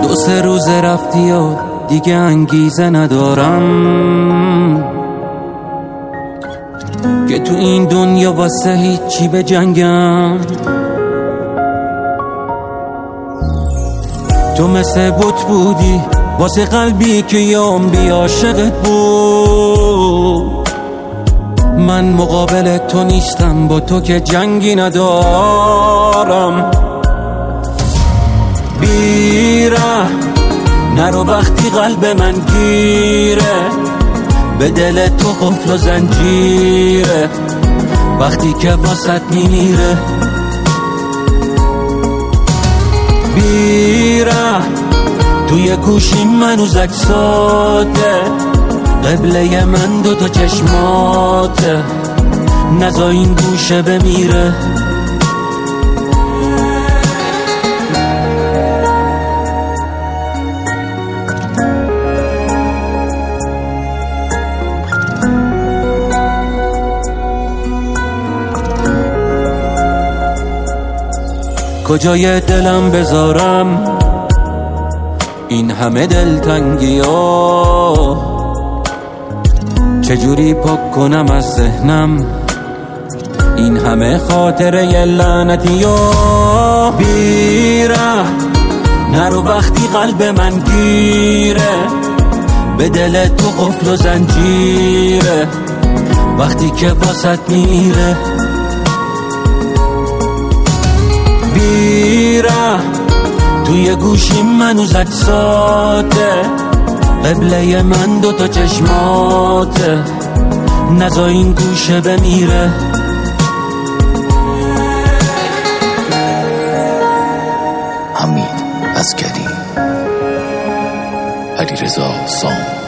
2-3 روز رفتی و دیگه انگیزه ندارم که تو این دنیا واسه هیچی به جنگم. تو مثل بت بودی واسه قلبی که یام بی عاشقت بود. من مقابل تو نیستم، با تو که جنگی ندارم. بیره نرو وقتی قلب من گیره، به دل تو قفل و زنجیره وقتی که واسط میمیره. بیره توی گوشی منو زکساته، قبله من 2 تا چشماته، نزا این گوشه بمیره. کجای دلم بذارم این همه دلتنگی ها؟ چجوری پاک کنم از ذهنم این همه خاطره لعنتی ها؟ بیره نرو وقتی قلب من گیره، به دل تو قفل و زنجیره وقتی که واسط میره. بیره توی گوشی منو زکساته، قبله من 2 تا چشماته، نزا این گوشه بمیره. حمید عسکری، علیرضا سام.